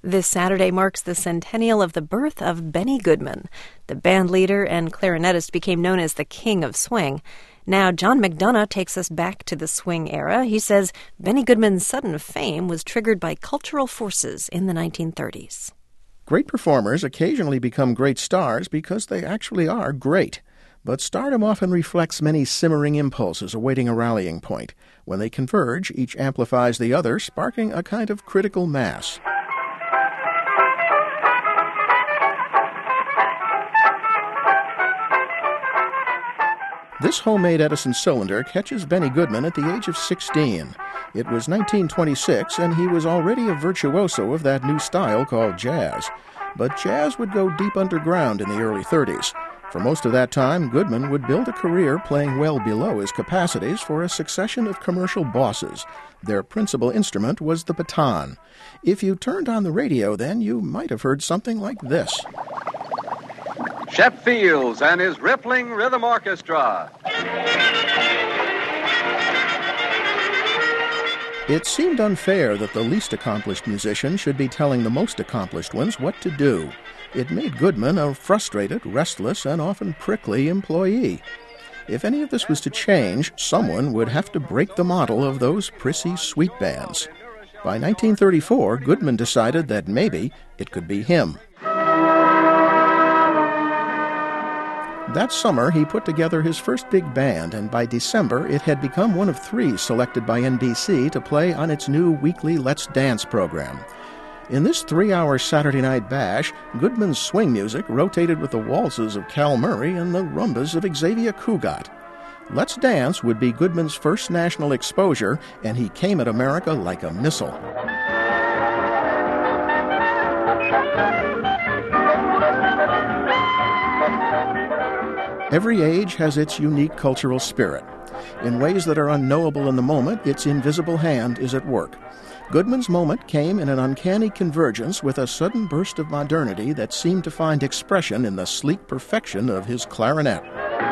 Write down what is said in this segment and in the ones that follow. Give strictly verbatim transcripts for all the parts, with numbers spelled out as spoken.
This Saturday marks the centennial of the birth of Benny Goodman. The band leader and clarinetist became known as the King of Swing. Now, John McDonough takes us back to the swing era. He says Benny Goodman's sudden fame was triggered by cultural forces in the nineteen thirties. Great performers occasionally become great stars because they actually are great. But stardom often reflects many simmering impulses awaiting a rallying point. When they converge, each amplifies the other, sparking a kind of critical mass. This homemade Edison cylinder catches Benny Goodman at the age of sixteen. It was nineteen twenty-six, and he was already a virtuoso of that new style called jazz. But jazz would go deep underground in the early thirties. For most of that time, Goodman would build a career playing well below his capacities for a succession of commercial bosses. Their principal instrument was the baton. If you turned on the radio then, you might have heard something like this. Shep Fields and his Rippling Rhythm Orchestra. It seemed unfair that the least accomplished musician should be telling the most accomplished ones what to do. It made Goodman a frustrated, restless, and often prickly employee. If any of this was to change, someone would have to break the model of those prissy sweet bands. By nineteen thirty-four, Goodman decided that maybe it could be him. That summer, he put together his first big band, and by December, it had become one of three selected by N B C to play on its new weekly Let's Dance program. In this three-hour Saturday night bash, Goodman's swing music rotated with the waltzes of Cal Murray and the rumbas of Xavier Cugat. Let's Dance would be Goodman's first national exposure, and he came at America like a missile. Every age has its unique cultural spirit. In ways that are unknowable in the moment, its invisible hand is at work. Goodman's moment came in an uncanny convergence with a sudden burst of modernity that seemed to find expression in the sleek perfection of his clarinet.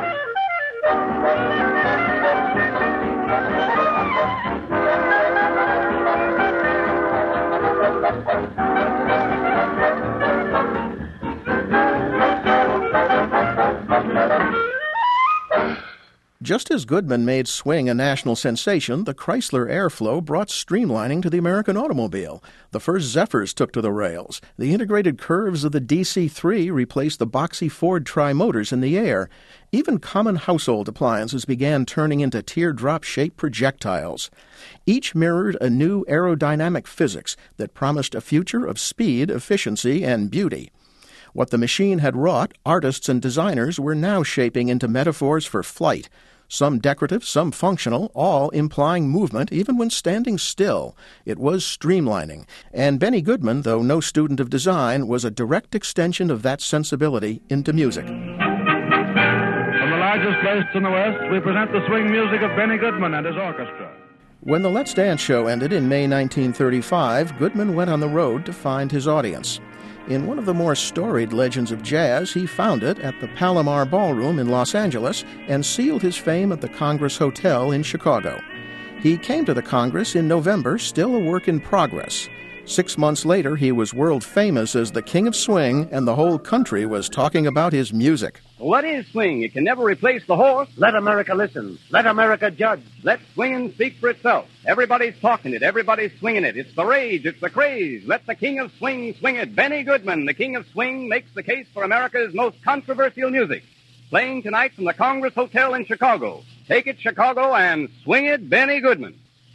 Just as Goodman made swing a national sensation, the Chrysler Airflow brought streamlining to the American automobile. The first Zephyrs took to the rails. The integrated curves of the D C three replaced the boxy Ford tri-motors in the air. Even common household appliances began turning into teardrop-shaped projectiles. Each mirrored a new aerodynamic physics that promised a future of speed, efficiency, and beauty. What the machine had wrought, artists and designers were now shaping into metaphors for flight. Some decorative, some functional, all implying movement even when standing still. It was streamlining. And Benny Goodman, though no student of design, was a direct extension of that sensibility into music. From the largest place in the West, we present the swing music of Benny Goodman and his orchestra. When the Let's Dance show ended in May nineteen thirty-five, Goodman went on the road to find his audience. In one of the more storied legends of jazz, he found it at the Palomar Ballroom in Los Angeles and sealed his fame at the Congress Hotel in Chicago. He came to the Congress in November, still a work in progress. Six months later, he was world famous as the King of Swing, and the whole country was talking about his music. What is swing? It can never replace the horse. Let America listen. Let America judge. Let swinging speak for itself. Everybody's talking it. Everybody's swinging it. It's the rage. It's the craze. Let the King of Swing swing it. Benny Goodman, the King of Swing, makes the case for America's most controversial music. Playing tonight from the Congress Hotel in Chicago. Take it, Chicago, and swing it, Benny Goodman.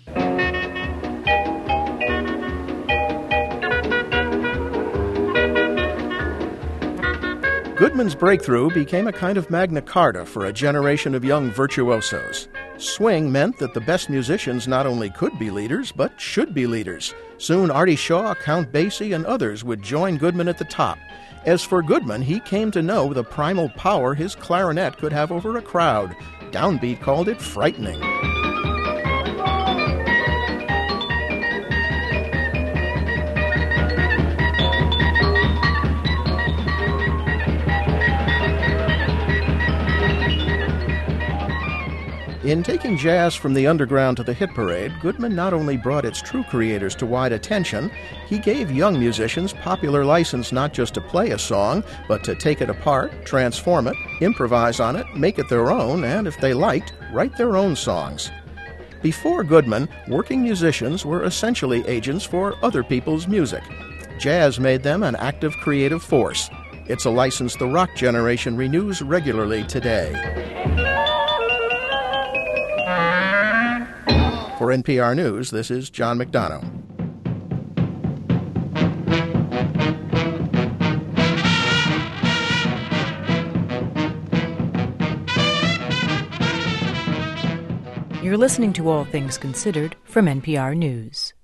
Goodman's breakthrough became a kind of Magna Carta for a generation of young virtuosos. Swing meant that the best musicians not only could be leaders, but should be leaders. Soon Artie Shaw, Count Basie, and others would join Goodman at the top. As for Goodman, he came to know the primal power his clarinet could have over a crowd. Downbeat called it frightening. In taking jazz from the underground to the hit parade, Goodman not only brought its true creators to wide attention, he gave young musicians popular license not just to play a song, but to take it apart, transform it, improvise on it, make it their own, and if they liked, write their own songs. Before Goodman, working musicians were essentially agents for other people's music. Jazz made them an active creative force. It's a license the rock generation renews regularly today. For N P R News, this is John McDonough. You're listening to All Things Considered from N P R News.